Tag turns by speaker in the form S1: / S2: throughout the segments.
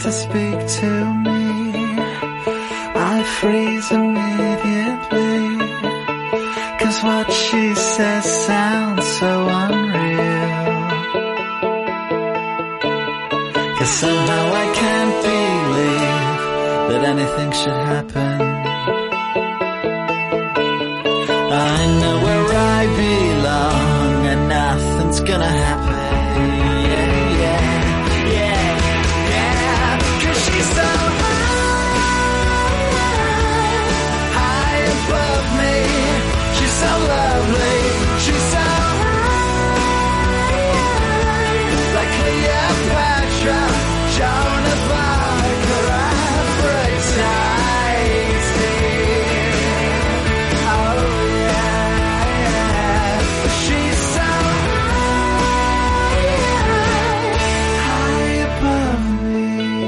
S1: to speak to me, I freeze immediately, 'cause what she says sounds so unreal. 'Cause somehow I can't believe that anything should happen. I know where I belong and nothing's gonna happen. She's so high above me. She's so lovely. She's so high, like Cleopatra, Joan of Arc, or Aphrodite. Oh yeah. She's so high above me.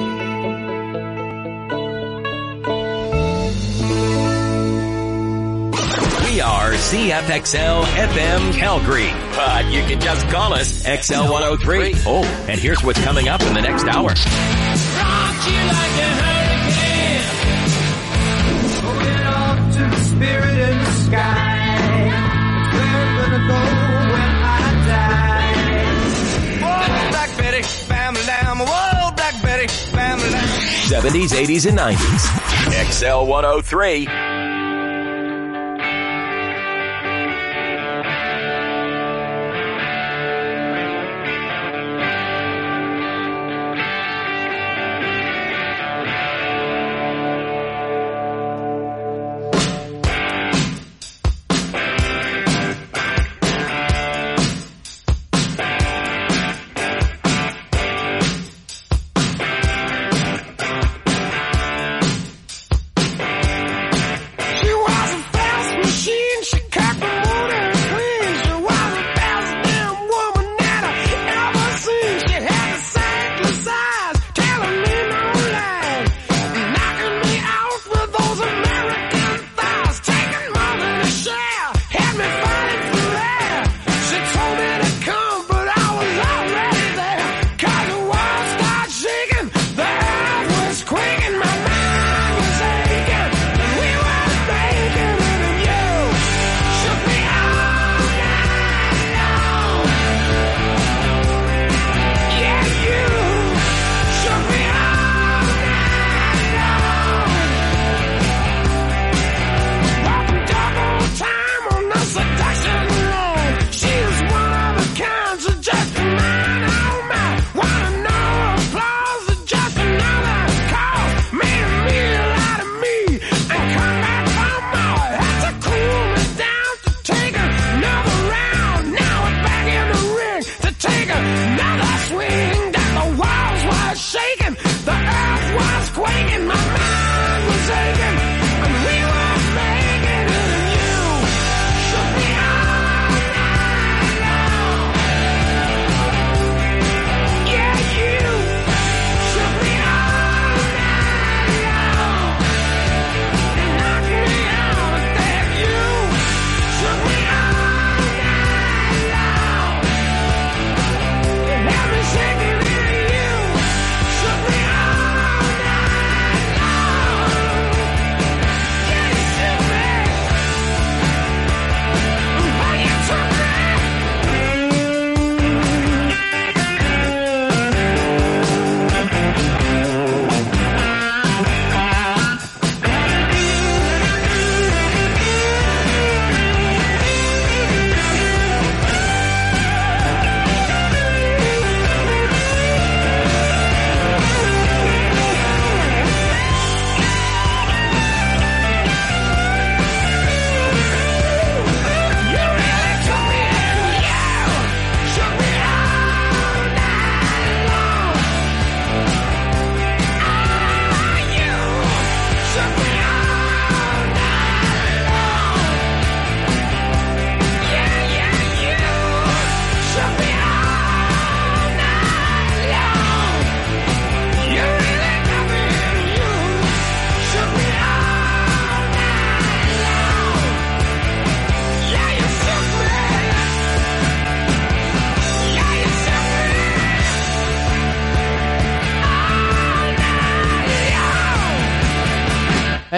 S2: We are CFXL FM Calgary, but you can just call us XL103. Oh, and here's what's coming up in the next hour.
S3: Rock you like a hurricane, going off to the spirit in the sky. Where I'm gonna go when I die. Whoa, Black Betty, bam lamb. Whoa, Black Betty, bam lamb.
S2: 70s, 80s, and 90s. XL103.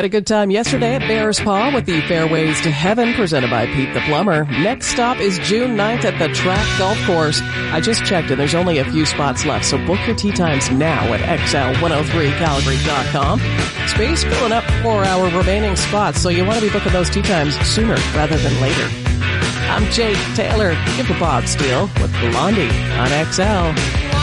S4: Had a good time yesterday at Bears Paw with the Fairways to Heaven presented by Pete the Plumber. Next stop is June 9th at the Track Golf Course. I just checked and there's only a few spots left, so book your tee times now at xl103calgary.com. Space filling up for our remaining spots, so you want to be booking those tee times sooner rather than later. I'm Jake Taylor. Give the Bob Steele with Blondie on XL.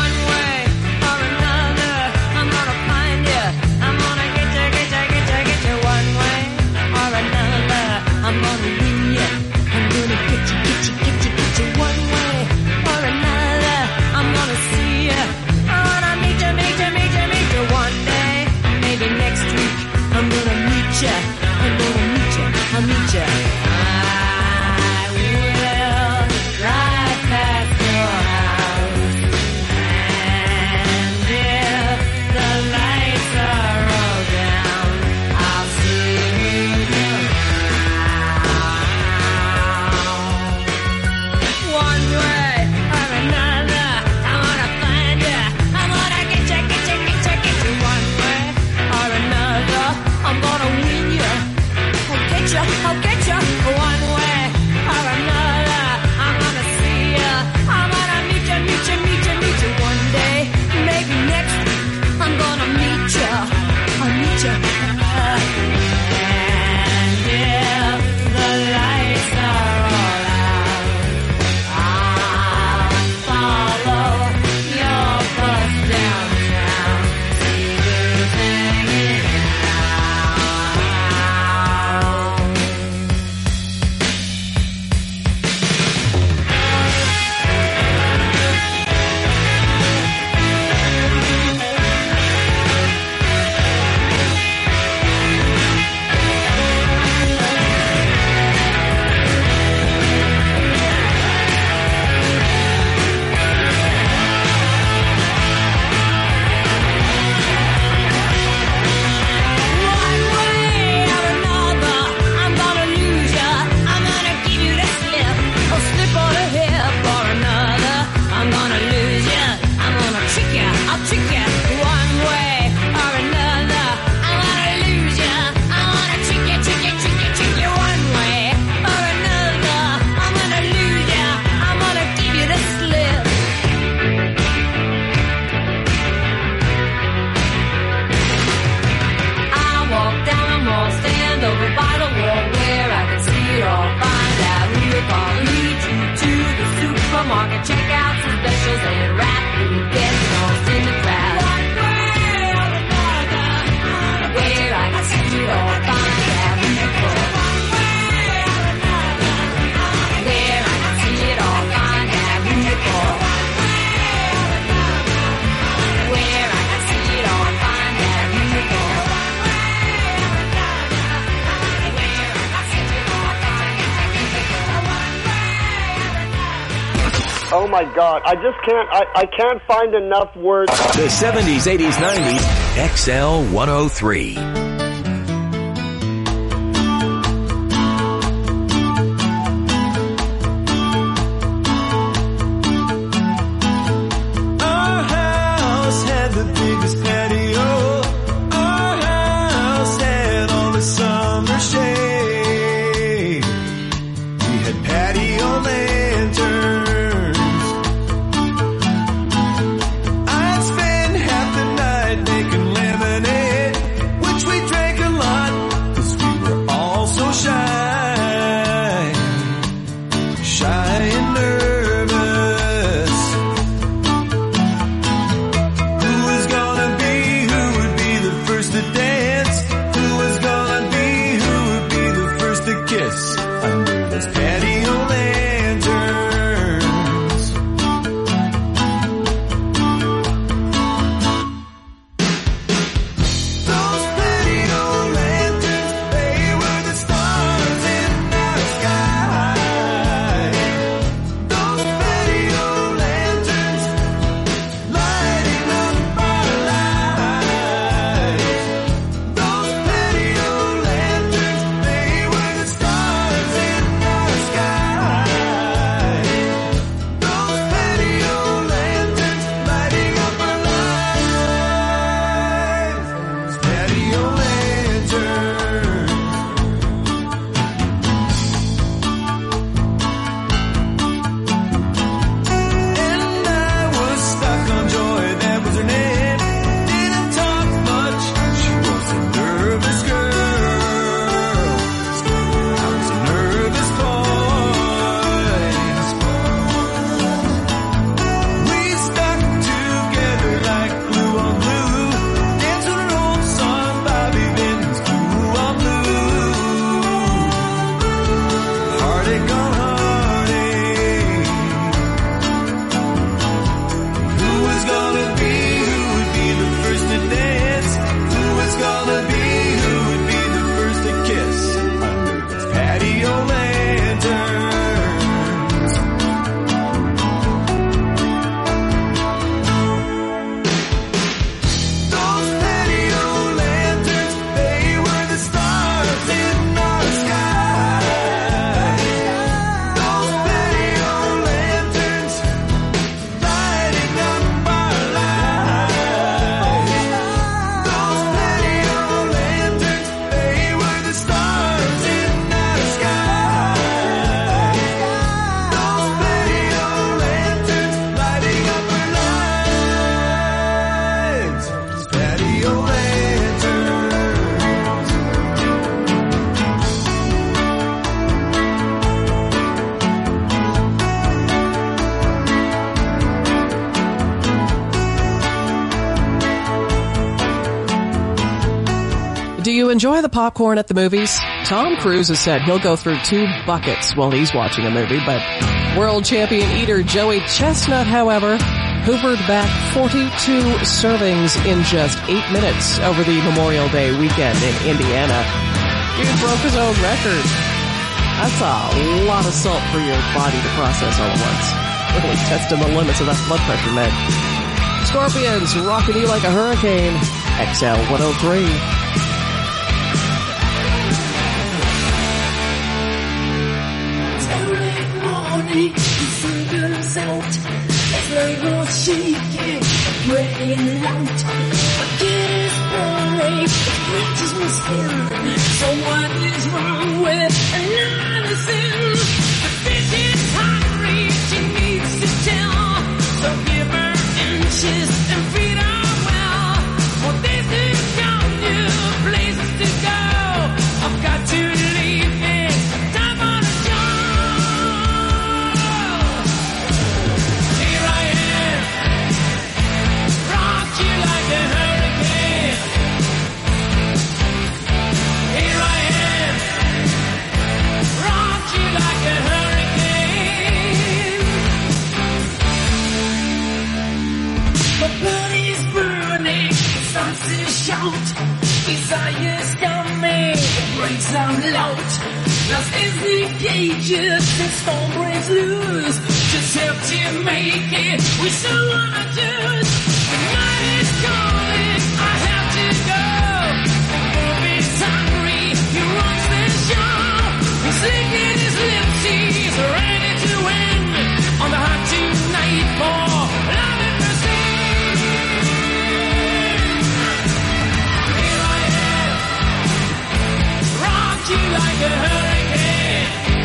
S5: I'm gonna win ya. I'm gonna get you one way or another. I'm gonna see ya. I wanna meet ya one day. Maybe next week. I'm gonna meet ya. I'll meet ya. I will drive past your house. And if the lights are all down, I'll see you there. One way or another, I wanna find ya. I wanna get you one way or another. I'm gonna win ya. I'll get ya one way or another. I'm gonna see ya. I wanna meet ya one day. Maybe next week I'm gonna meet ya. I'll meet ya. And if the lights are all out, I'll follow your bus downtown. See who's hanging out. One way or another, I'm gonna lose ya. I'm gonna give you the slip, or slip on a hip or another. I'm gonna lose ya. I'm gonna trick ya. I'll trick ya. One way or another, I'm gonna lose ya. I wanna trick ya one way or another. I'm gonna lose ya. I'm gonna give you the slip. I walk down a mall, stand over by the wall where I can see it all. Find out who you call, lead you to the supermarket, check out some specials and rapidly get lost in the crowd. One way or another, where I can see it all. Find out who you call. One way or another, where I can see it all. Find out who you call. One way or another, where I can see it all. Find out who you call.
S6: Oh my God! I just can't. I can't find enough words.
S2: The 70s, 80s, 90s, XL 103.
S3: Our house had the biggest patio. Our house had all the summer shade. We had patio lanterns. I'd spend half the night making lemonade, which we
S4: Do you enjoy the popcorn at the movies? Tom Cruise has said he'll go through 2 buckets while he's watching a movie, but world champion eater Joey Chestnut, however, hoovered back 42 servings in just 8 minutes over the Memorial Day weekend in Indiana. Dude broke his own record. That's a lot of salt for your body to process all at once. Really testing the limits of that blood pressure med. Scorpions rocking you like a hurricane. XL 103.
S5: The sun comes out, it's like no shaking, breaking out. My kid is burning, it scratches my skin. So what is wrong with another sin? The fish is hungry, she needs to tell. So give her inches and feed her well. For days to come, new places to go. I've got to leave it, time for the show. Desire's coming, breaks out loud. Lost is the cages and storm breaks loose. Just help to make it, we still wanna do. The night is calling, I have to go. The wolf is hungry, he runs the show. He's licking his lips, he's ready to win. On the hot tonight for love and mercy. You like a hurricane.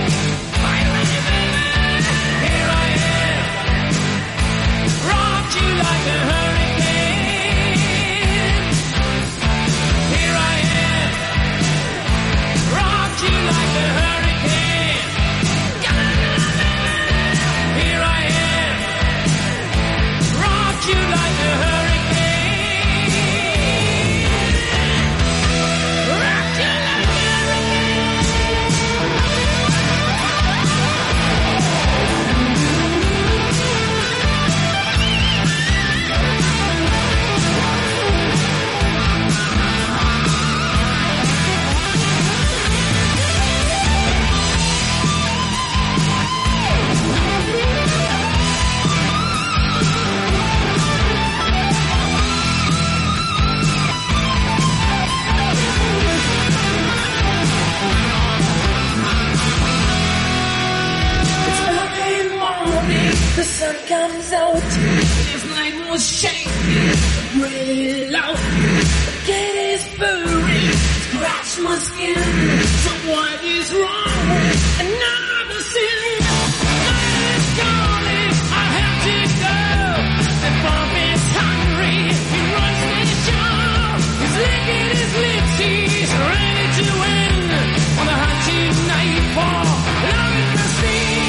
S5: Here I am. Rock you like a hurricane. Here I am. Rock you like a hurricane. Here I am. Rock you like a hurricane. The sun comes out, this night was shaking, really loud. The cat is furry, scratch my skin. So what is wrong with another sin? Night is calling, I have to go. The bomb is hungry, he runs the show. He's licking his lips, he's ready to win. On the hot tonight for love and mercy.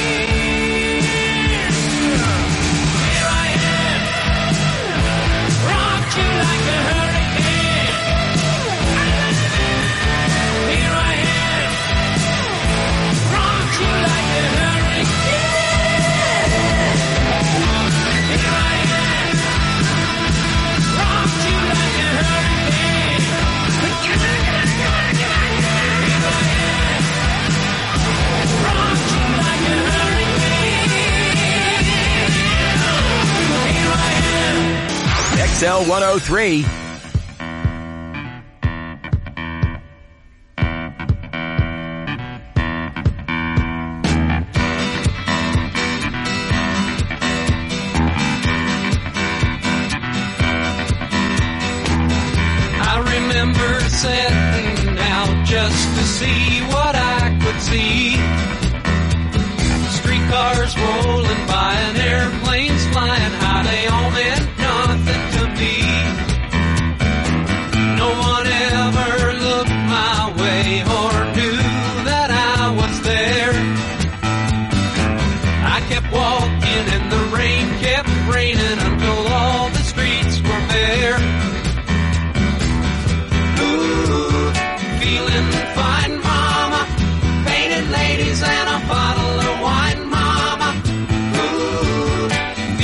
S5: You like a hurricane. Here I am. Rock you like a hurricane. Here I am. Rock you like a hurricane. Here I am. Rock you like a hurricane. Here I am.
S2: XL 103.
S3: I remember setting out just to see what I could see. Streetcars rolling by and airplanes flying high, they all meant nothing to me. No one ever looked my way or knew that I was there. I kept walking and the rain kept raining until all the streets were bare. Ooh.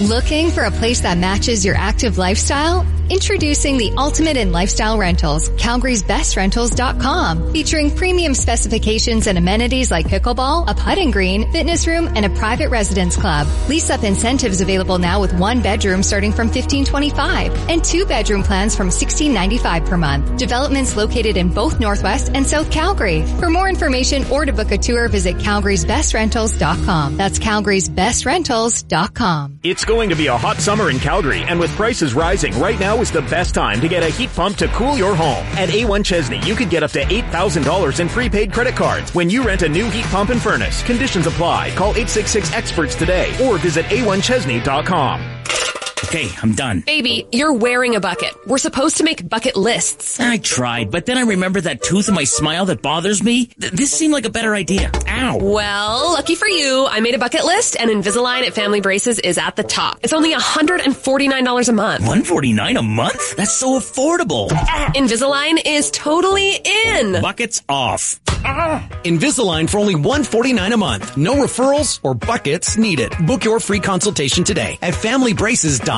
S7: Looking for a place that matches your active lifestyle? Introducing the ultimate in lifestyle rentals, Calgary'sBestRentals.com, featuring premium specifications and amenities like pickleball, a putting green, fitness room, and a private residence club. Lease-up incentives available now with 1 bedroom starting from $1,525 and 2-bedroom plans from $1,695 per month. Developments located in both Northwest and South Calgary. For more information or to book a tour, visit Calgary'sBestRentals.com. That's Calgary'sBestRentals.com.
S8: It's going to be a hot summer in Calgary, and with prices rising, right now is the best time to get a heat pump to cool your home. At A1 Chesney, you could get up to $8,000 in prepaid credit cards when you rent a new heat pump and furnace. Conditions apply. Call 866-EXPERTS today or visit A1Chesney.com.
S9: Okay, I'm done.
S10: Baby, you're wearing a bucket. We're supposed to make bucket lists.
S9: I tried, but then I remembered that tooth in my smile that bothers me. This seemed like a better idea. Ow.
S10: Well, lucky for you, I made a bucket list, and Invisalign at Family Braces is at the top. It's only $149 a month.
S9: $149 a month? That's so affordable.
S10: Invisalign is totally in.
S9: Buckets off.
S11: Invisalign for only $149 a month. No referrals or buckets needed. Book your free consultation today at FamilyBraces.ca.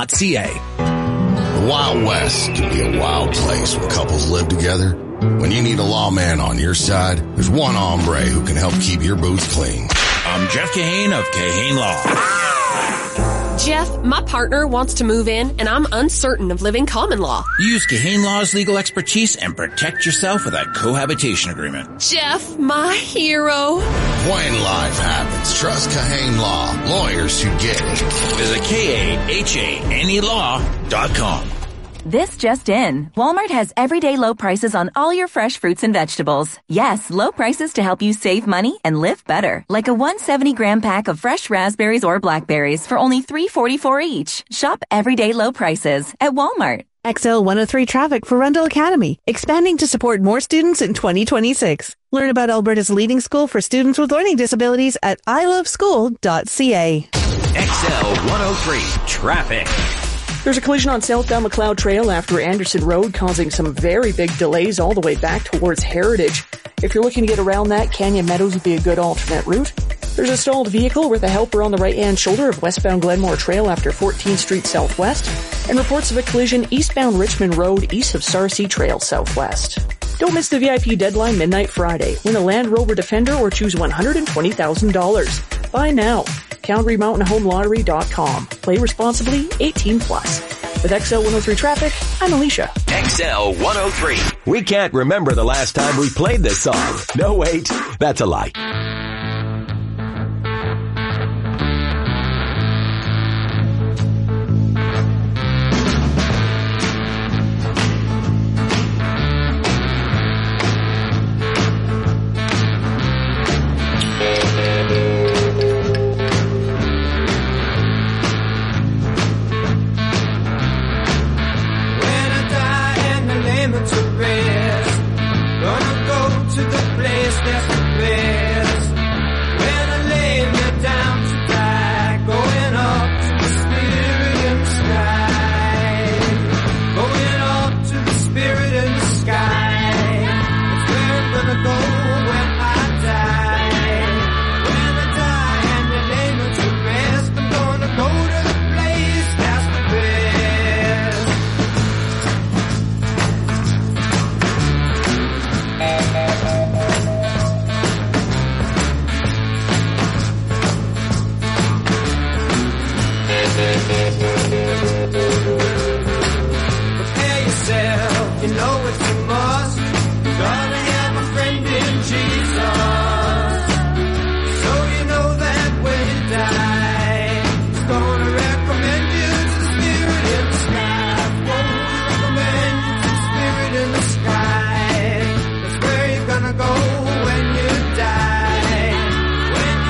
S12: The Wild West can be a wild place when couples live together. When you need a lawman on your side, there's one hombre who can help keep your boots clean.
S9: I'm Jeff Kahane of Kahane Law.
S10: Jeff, my partner wants to move in, and I'm uncertain of living common law.
S9: Use Kahane Law's legal expertise and protect yourself with a cohabitation agreement.
S10: Jeff, my hero.
S12: When life happens, trust Kahane Law. Lawyers who get it.
S9: Visit KAHANElaw.com.
S13: This just in. Walmart has everyday low prices on all your fresh fruits and vegetables. Yes, low prices to help you save money and live better. Like a 170-gram pack of fresh raspberries or blackberries for only $3.44 each. Shop everyday low prices at Walmart.
S14: XL 103 traffic for Rundle Academy, expanding to support more students in 2026. Learn about Alberta's leading school for students with learning disabilities at iloveschool.ca.
S2: XL 103 traffic.
S4: There's a collision on southbound McLeod Trail after Anderson Road, causing some very big delays all the way back towards Heritage. If you're looking to get around that, Canyon Meadows would be a good alternate route. There's a stalled vehicle with a helper on the right-hand shoulder of westbound Glenmore Trail after 14th Street Southwest, and reports of a collision eastbound Richmond Road east of Sarcee Trail Southwest. Don't miss the VIP deadline midnight Friday. Win a Land Rover Defender or choose $120,000. Buy now. CalgaryMountainHomeLottery.com. Play responsibly, 18+. With XL 103 Traffic, I'm Alicia.
S2: XL 103. We can't remember the last time we played this song. No, wait, that's a lie.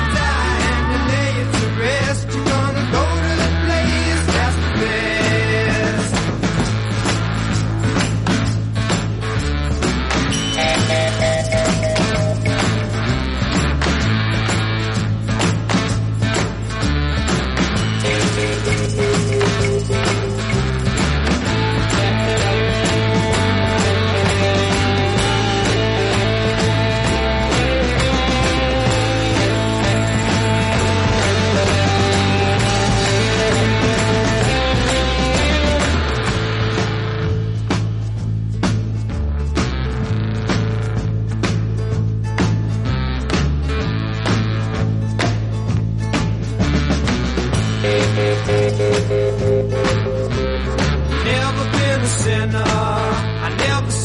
S3: Rest, you're gonna go to the place that's the best.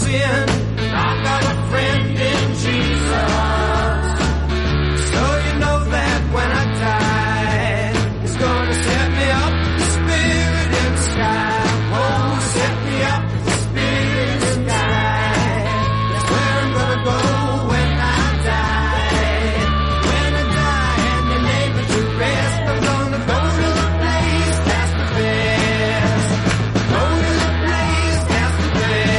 S3: win. I got a friend in Jesus. So you know that when I die, He's gonna set me up, the Spirit in the sky. Oh, set me up, the Spirit in the sky. That's where I'm gonna go when I die. When I die and they lay me to rest, I'm gonna go to the place that's the best. Go to the place that's the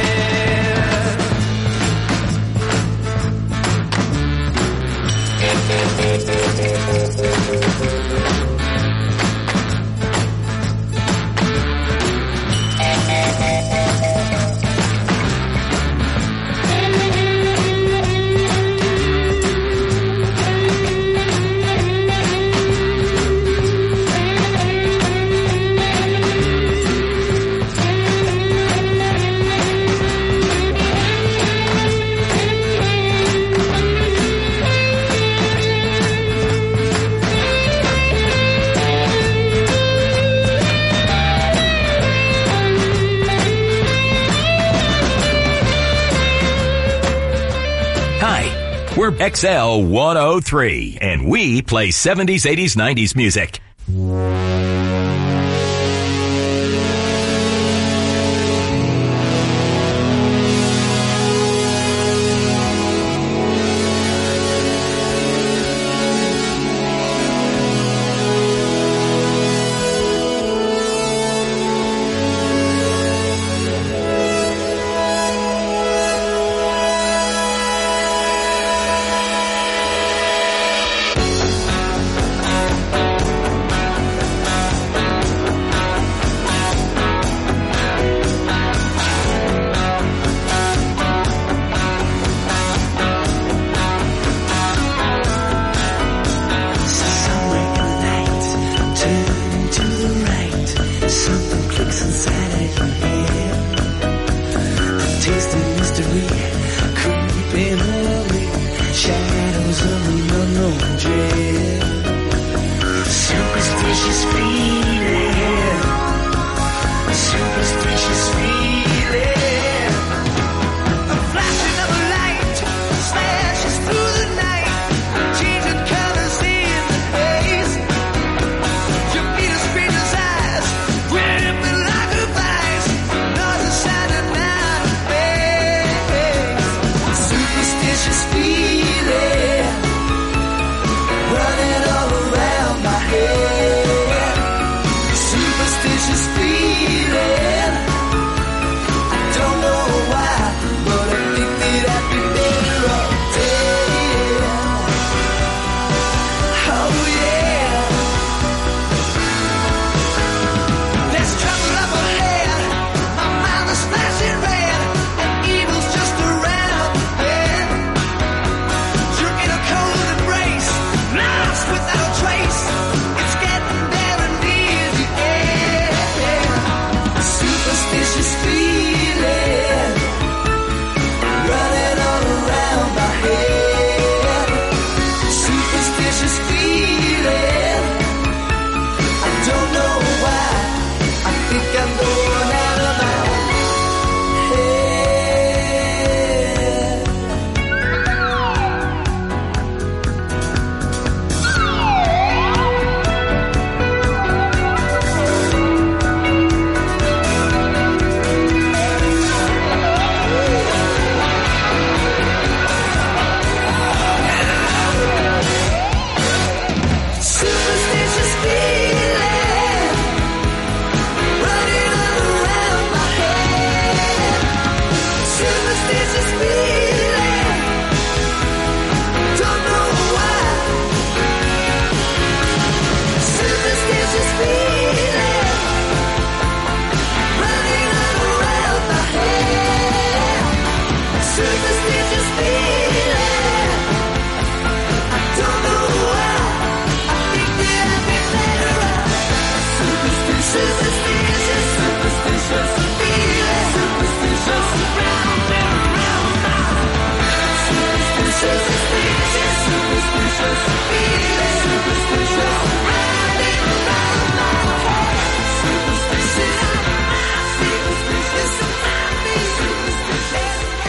S2: We're XL 103, and we play 70s, 80s, 90s music.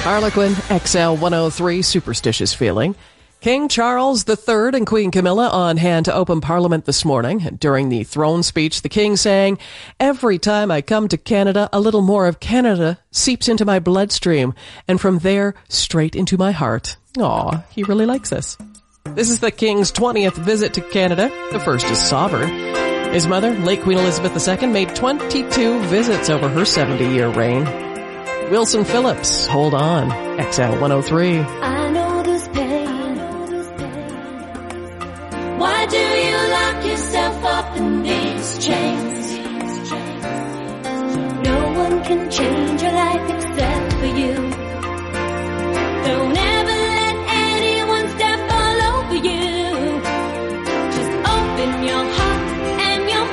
S4: Harlequin, XL 103, superstitious feeling. King Charles III and Queen Camilla on hand to open Parliament this morning. During the throne speech, the King saying, "Every time I come to Canada, a little more of Canada seeps into my bloodstream, and from there, straight into my heart." Aw, he really likes us. This is the King's 20th visit to Canada. The first as sovereign. His mother, late Queen Elizabeth II, made 22 visits over her 70-year reign. Wilson Phillips, Hold On, XL 103.
S5: I know this pain. Why do you lock yourself up in these chains? No one can change your life except for you. Don't ever let anyone step all over you. Just open your heart and your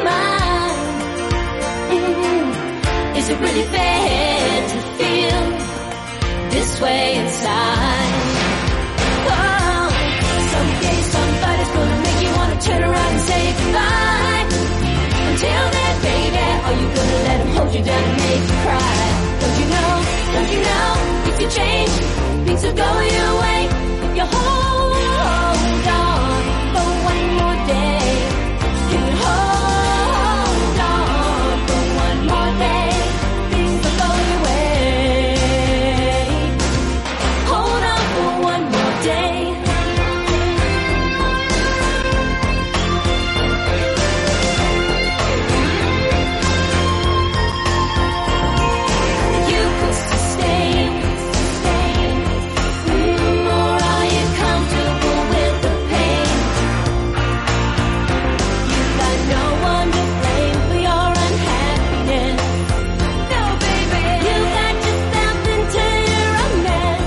S5: mind. Is it really fair to feel this way inside? Oh, someday somebody's gonna make you wanna turn around and say goodbye. Until then, baby, are you gonna let him hold you down and make you cry? Don't you know, if you change, things will go your way. If you hold on for one more day, you can hold on for one more day. Things will go your way. Hold on for one more day. You could sustain, or are you comfortable with the pain? You got no one to blame for your unhappiness. No, baby, you got yourself into a mess.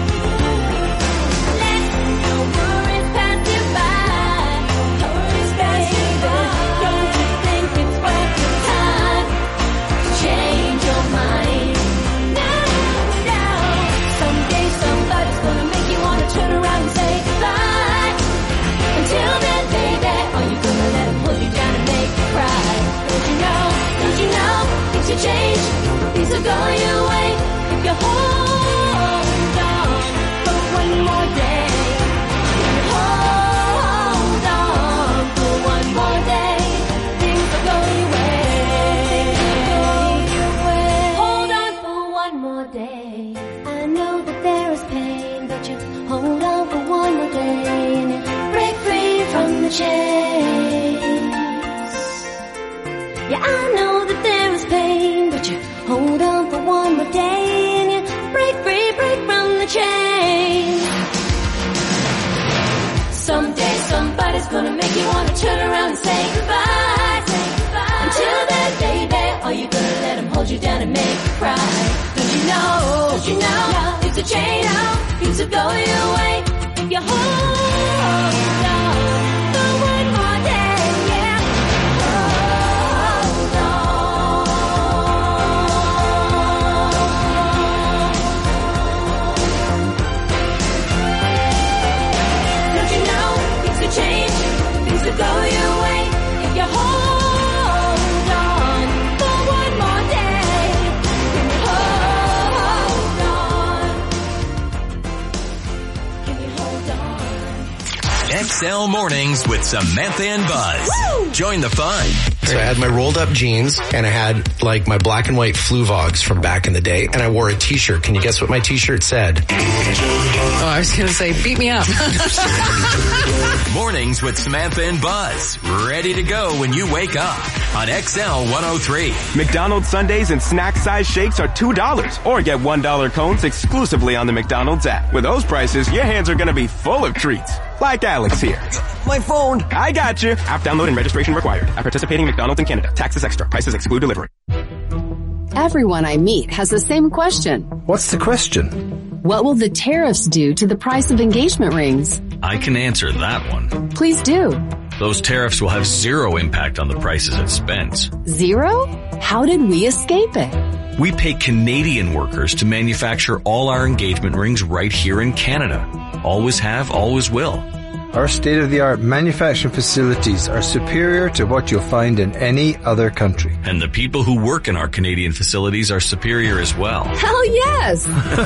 S5: Let your worries pass you by. Don't you think it's worth your time to change your mind? No. Someday somebody's gonna make you wanna turn around and say goodbye. Until then, baby, are you gonna let him hold you down and make you cry? Don't you know, things will change, things will go your way. If you hold on for one more day, hold on for one more day, things will go your way. Hold on for one more day. I know that there is pain, but you hold on for one more day and you break free from the chains. Yeah, I know that there is pain, but you hold on for one more day and you break from the chains. Someday somebody's gonna make you wanna turn around and say goodbye. Until then, baby, are you gonna let him hold you down and make you cry? Don't you know, things will change, things will go your way. If you hold on for one more day, yeah. Hold on. Don't you know, things will change, things will go your way. If you hold on for one more day, can you hold on? Can you hold on?
S2: XL Mornings with Samantha and Buzz. Join the fun.
S15: So I had my rolled up jeans and I had like my black and white Fluvogs from back in the day and I wore a t-shirt. Can you guess what my t-shirt said?
S16: Oh, I was going to say, beat me up.
S2: Mornings with Samantha and Buzz. Ready to go when you wake up on XL 103.
S17: McDonald's Sundays and snack size shakes are $2 or get $1 cones exclusively on the McDonald's app. With those prices, your hands are going to be full of treats. Like Alex here.
S15: My phone.
S17: I got you. App download and registration required. At participating McDonald's in Canada. Taxes extra. Prices exclude delivery.
S18: Everyone I meet has the same question.
S15: What's the question?
S18: What will the tariffs do to the price of engagement rings?
S19: I can answer that one.
S18: Please do.
S19: Those tariffs will have zero impact on the prices at Spence.
S18: Zero? How did we escape it?
S19: We pay Canadian workers to manufacture all our engagement rings right here in Canada. Always have, always will.
S1: Our state-of-the-art manufacturing facilities are superior to what you'll find in any other country.
S19: And the people who work in our Canadian facilities are superior as well.
S6: Hell yes!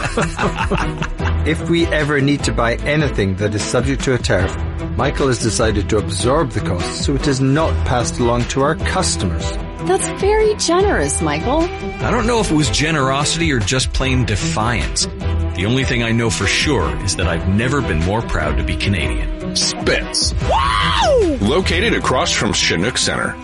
S1: If we ever need to buy anything that is subject to a tariff, Michael has decided to absorb the cost so it is not passed along to our customers.
S6: That's very generous, Michael.
S19: I don't know if it was generosity or just plain defiance. The only thing I know for sure is that I've never been more proud to be Canadian.
S20: Spitz.
S6: Wow!
S20: Located across from Chinook Center.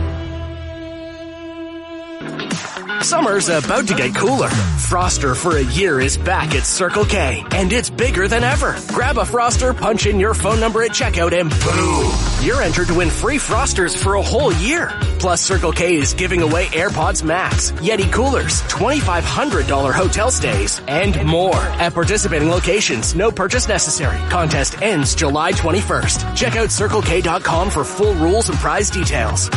S21: Summer's about to get cooler. Froster for a year is back at Circle K, and it's bigger than ever. Grab a Froster, punch in your phone number at checkout, and boom! You're entered to win free Frosters for a whole year. Plus, Circle K is giving away AirPods Max, Yeti coolers, $2,500 hotel stays, and more at participating locations. No purchase necessary. Contest ends July 21st. Check out CircleK.com for full rules and prize details.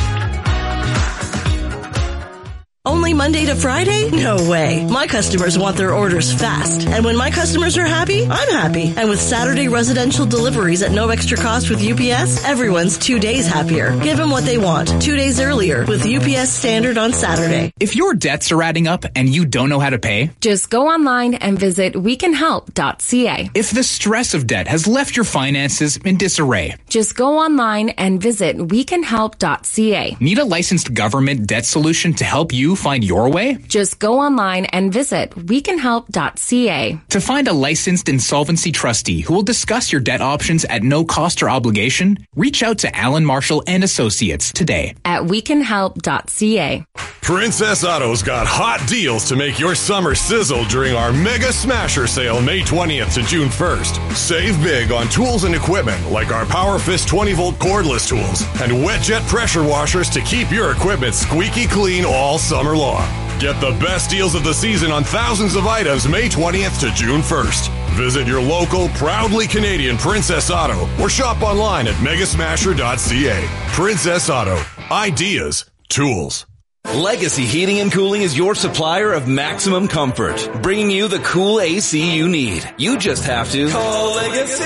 S22: Only Monday to Friday? No way. My customers want their orders fast. And when my customers are happy, I'm happy. And with Saturday residential deliveries at no extra cost with UPS, everyone's 2 days happier. Give them what they want 2 days earlier with UPS Standard on Saturday.
S23: If your debts are adding up and you don't know how to pay,
S24: just go online and visit wecanhelp.ca.
S23: If the stress of debt has left your finances in disarray,
S24: just go online and visit wecanhelp.ca.
S23: Need a licensed government debt solution to help you find your way?
S24: Just go online and visit wecanhelp.ca.
S23: To find a licensed insolvency trustee who will discuss your debt options at no cost or obligation, reach out to Alan Marshall and Associates today
S24: at wecanhelp.ca.
S25: Princess Auto's got hot deals to make your summer sizzle during our Mega Smasher sale May 20th to June 1st. Save big on tools and equipment like our Power Fist 20-volt cordless tools and wet jet pressure washers to keep your equipment squeaky clean all summer long. Get the best deals of the season on thousands of items May 20th to June 1st. Visit your local, proudly Canadian Princess Auto or shop online at megasmasher.ca. Princess Auto. Ideas. Tools.
S26: Legacy Heating and Cooling is your supplier of maximum comfort, bringing you the cool AC you need. You just have to
S3: call Legacy.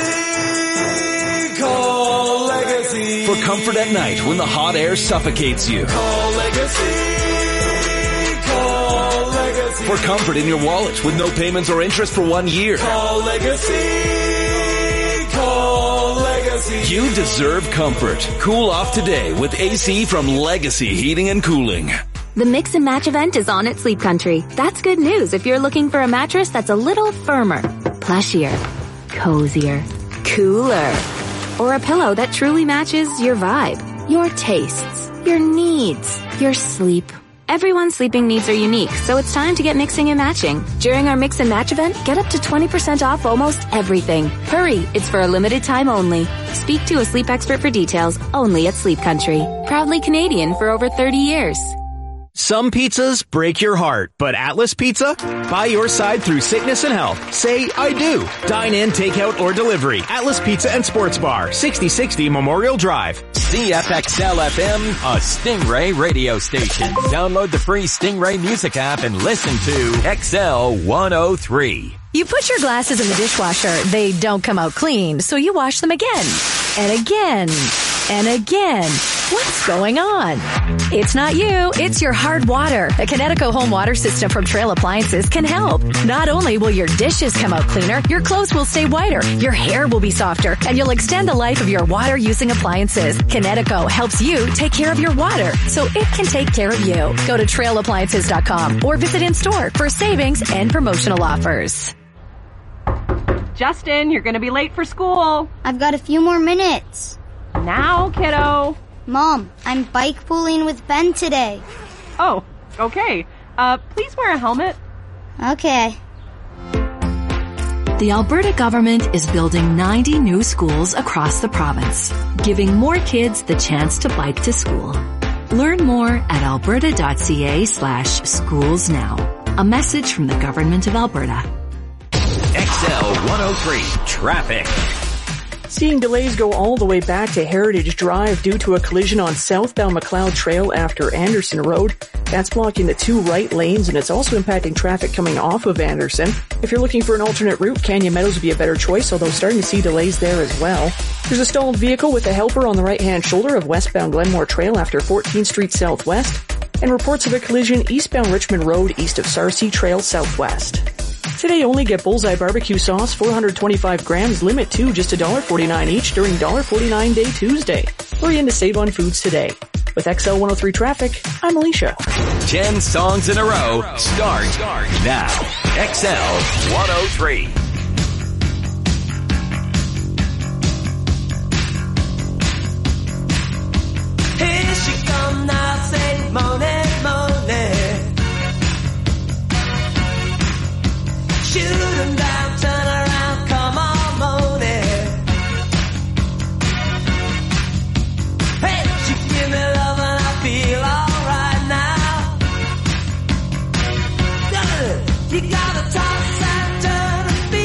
S3: Call Legacy.
S26: For comfort at night when the hot air suffocates you.
S3: Call Legacy. Call Legacy.
S26: For comfort in your wallet with no payments or interest for 1 year.
S3: Call Legacy. Call Legacy.
S26: You deserve comfort. Cool off today with AC from Legacy Heating and Cooling.
S27: The Mix and Match event is on at Sleep Country. That's good news if you're looking for a mattress that's a little firmer, plushier, cozier, cooler, or a pillow that truly matches your vibe, your tastes, your needs, your sleep. Everyone's sleeping needs are unique, so it's time to get mixing and matching. During our Mix and Match event, get up to 20% off almost everything. Hurry, it's for a limited time only. Speak to a sleep expert for details, only at Sleep Country. Proudly Canadian for over 30 years.
S8: Some pizzas break your heart, but Atlas Pizza? By your side through sickness and health. Say, I do. Dine in, takeout, or delivery. Atlas Pizza and Sports Bar, 6060 Memorial Drive.
S2: CFXL FM, a Stingray radio station. Download the free Stingray music app and listen to XL 103.
S28: You put your glasses in the dishwasher. They don't come out clean, so you wash them again. And again. And again. What's going on? It's not you, it's your hard water. The Kinetico home water system from Trail Appliances can help. Not only will your dishes come out cleaner, your clothes will stay whiter, your hair will be softer, and you'll extend the life of your water-using appliances. Kinetico helps you take care of your water, so it can take care of you. Go to trailappliances.com or visit in-store for savings and promotional offers.
S29: Justin, you're going to be late for school.
S30: I've got a few more minutes.
S29: Now, kiddo.
S30: Mom, I'm bike pooling with Ben today.
S29: Oh, okay. Please wear a helmet.
S30: Okay.
S18: The Alberta government is building 90 new schools across the province, giving more kids the chance to bike to school. Learn more at alberta.ca/schools now. A message from the Government of Alberta.
S2: XL 103 Traffic.
S4: Seeing delays go all the way back to Heritage Drive due to a collision on southbound McLeod Trail after Anderson Road. That's blocking the 2 right lanes, and it's also impacting traffic coming off of Anderson. If you're looking for an alternate route, Canyon Meadows would be a better choice, although starting to see delays there as well. There's a stalled vehicle with a helper on the right-hand shoulder of westbound Glenmore Trail after 14th Street Southwest, and reports of a collision eastbound Richmond Road east of Sarcee Trail Southwest. Today only get Bullseye barbecue sauce, 425 grams, limit to just $1.49 each during $1.49 Day Tuesday. Hurry in to save on foods today. With XL 103 Traffic, I'm Alicia.
S2: 10 songs in a row start now. XL 103.
S3: Here she come now, say Monet, Monet. Shoot 'em down, turn around, come on, Monet. Hey, she give me love and I feel alright now. You gotta toss and turn and feel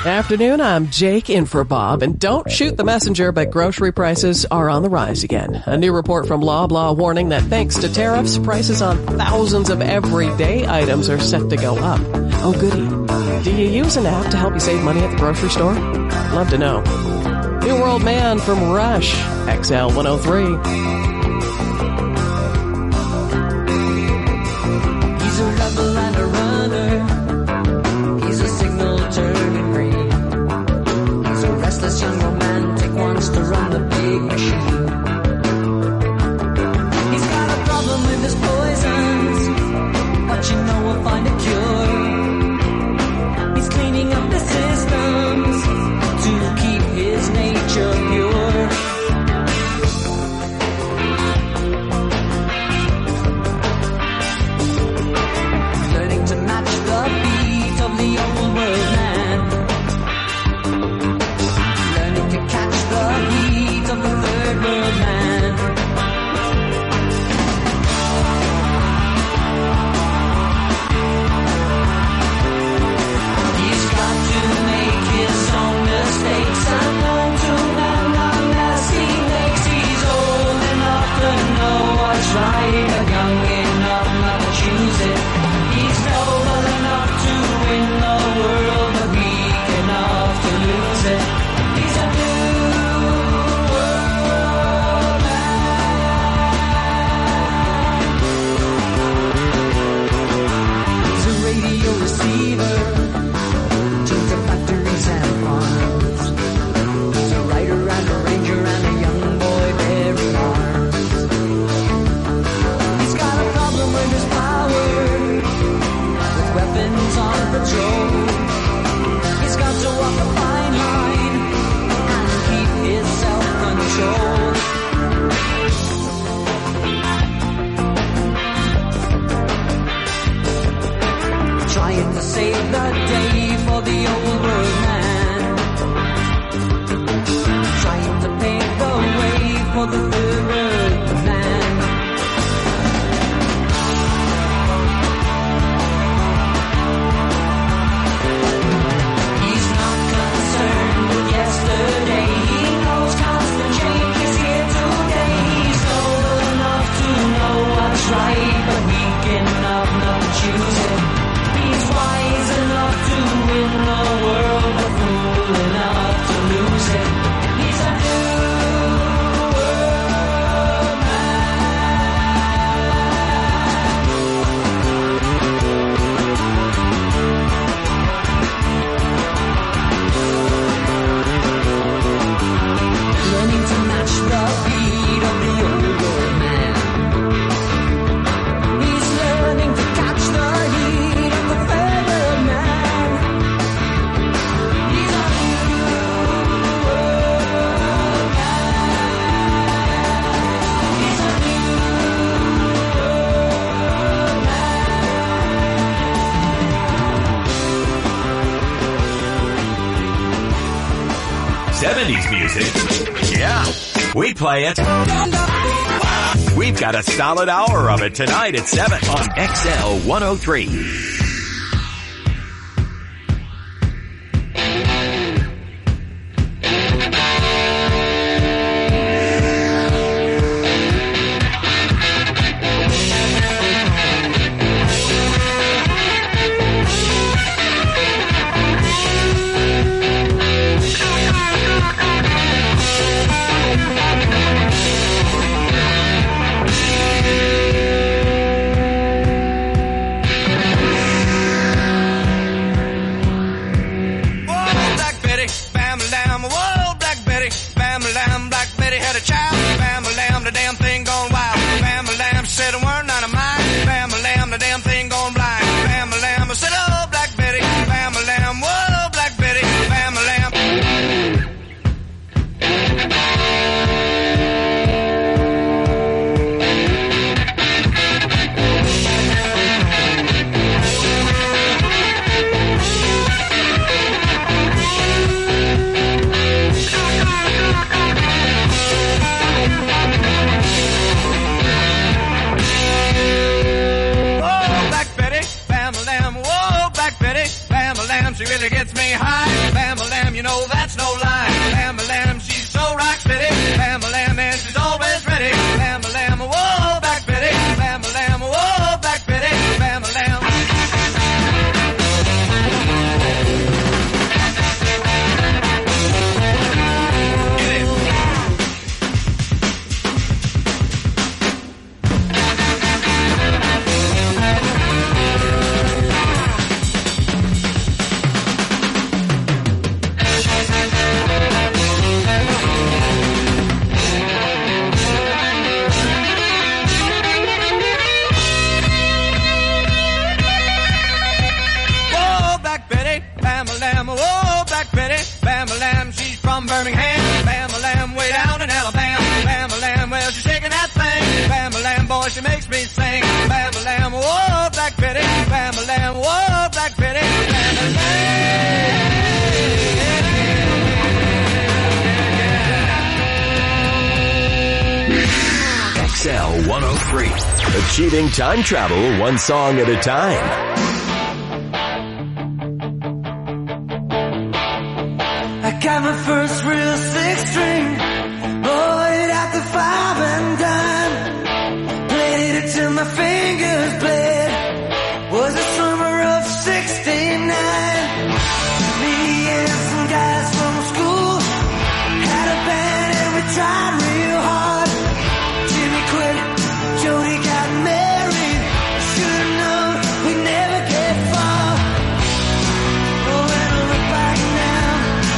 S5: Afternoon, I'm Jake in for Bob, and don't shoot the messenger, but grocery prices are on the rise again. A new report from Loblaw warning that thanks to tariffs, prices on thousands of everyday items are set to go up. Oh goody. Do you use an app to help you save money at the grocery store? Love to know. New World Man from Rush, XL 103.
S3: He's a rebel and a runner. He's a signal turning green. He's a restless young romantic, wants to run the big machine. He's got a problem with his poisons, but you know we'll find a cure. He's cleaning up the systems to keep his nature pure. Learning to match the beat of the old world man. Learning to catch the heat of the third world man. He's got to make his own mistakes and learn to mend the mess he makes. He's old enough to know what's right, but young enough not to choose it. He's noble enough to win the world, but weak enough to lose it. He's a new world man. He's a radio receiver, tunes of factories and farms. He's a writer and a ranger and a young boy bearing arms. He's got a problem with his power, with weapons on patrol. He's got to walk a fine line and keep his self-control. Trying to save the day for the old world man. Trying to pave the way for the third world man. He's not concerned with yesterday. He knows constant change is here today. He's noble enough to know what's right, but weak enough not to choose it. He's wise enough to win the world, but fool enough to lose it. He's a new world man. Learning to match the beat of the old world man. He's learning to catch the heat of the third world man. He's a new world man. He's a new world
S2: man. 70s music. Yeah, we play it. We've got a solid hour of it tonight at 7 on XL 103.
S3: She really gets me high. Bam, you know that's no lie. Bam-a-lam, she's so rock steady. Bam-a-lam, and she's always ready. Bam-a-lam, whoa, back Betty. Bam-a-lam, whoa, back Betty. Bam-a-lam. Birmingham, Bam-a-lam, way down in Alabama. Bam-a-lam, well, she's shaking that thing. Bam-a-lam, boy, she makes me sing. Bam-a-lam, whoa, Black Betty. Bam-a-lam, whoa, Black Betty.
S2: XL 103. Achieving time travel one song at a time.
S3: I got my first real six-string, bought at the 5 and dime. Played it till my fingers bled. Was the summer of '69. Me and some guys from school had a band and we tried real hard. Jimmy quit, Jody got married. Should've known we'd never get far. Oh, when I look back now,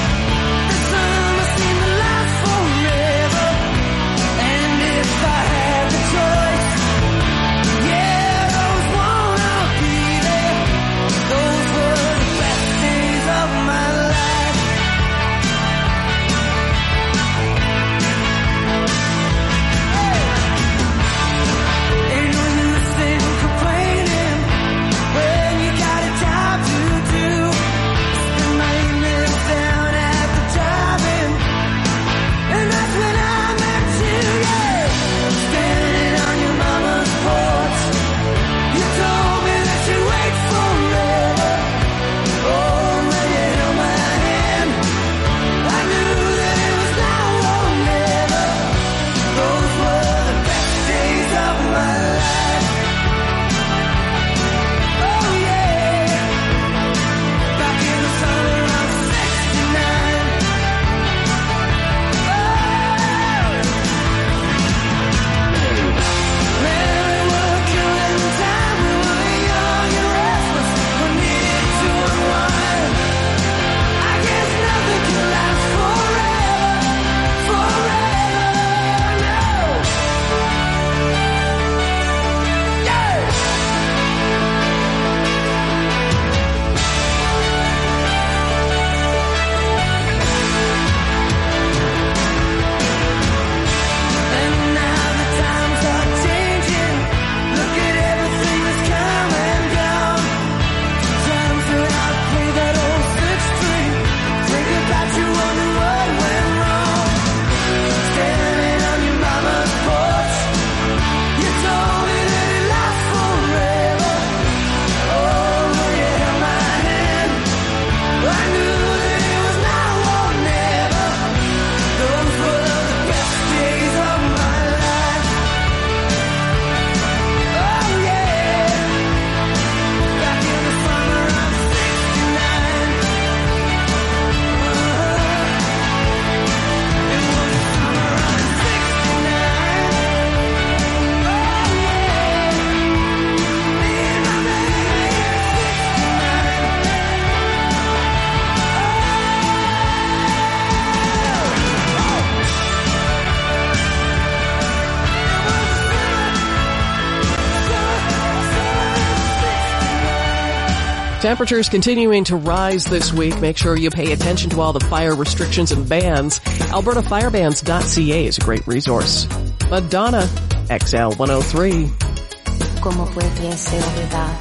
S5: Temperatures continuing to rise this week. Make sure you pay attention to all the fire restrictions and bans. AlbertaFirebans.ca is a great resource. Madonna, XL 103.
S31: ¿Cómo pudiese olvidar?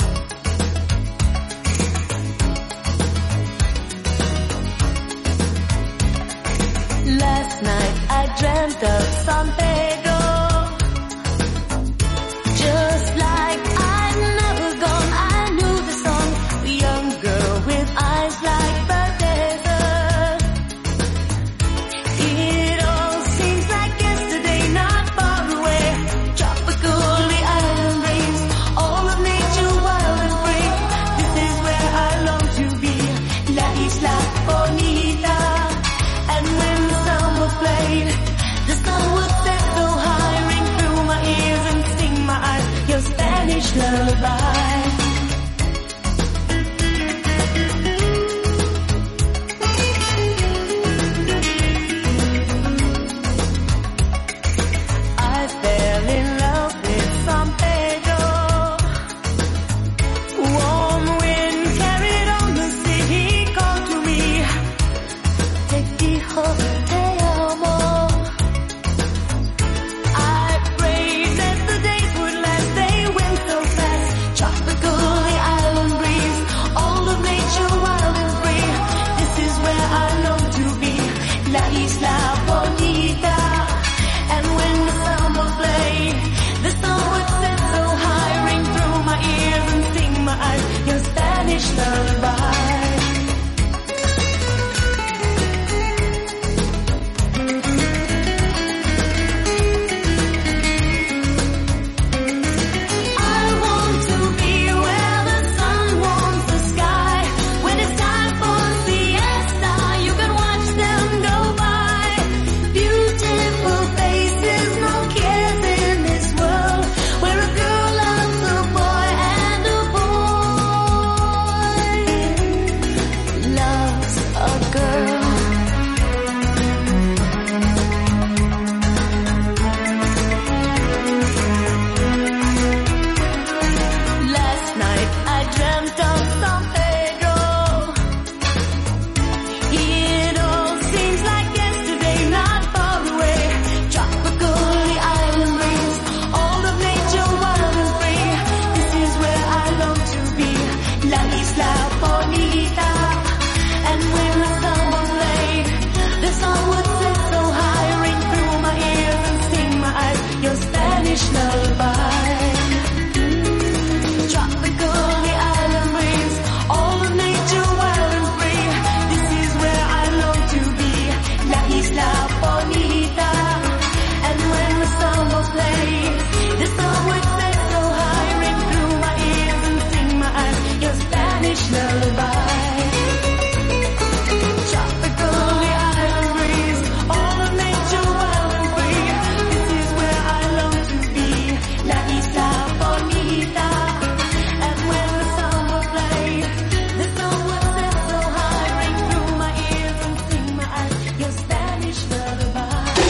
S32: Last night I dreamt of San Pedro. Just like I'd never gone, I knew the song. The young girl with eyes like the desert.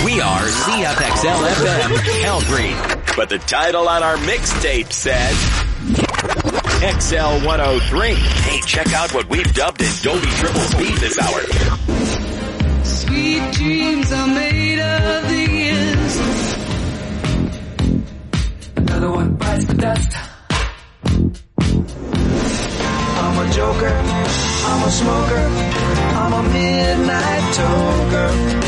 S2: We are CFXL FM Calgary. But the title on our mixtape says XL 103. Hey, check out what we've dubbed in Dolby Triple Speed this hour.
S3: Sweet dreams are made of these. Another one bites the dust. I'm a joker, I'm a smoker, I'm a midnight toker.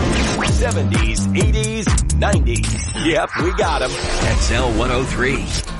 S2: 70s, 80s, 90s. Yep, we got them. XL 103.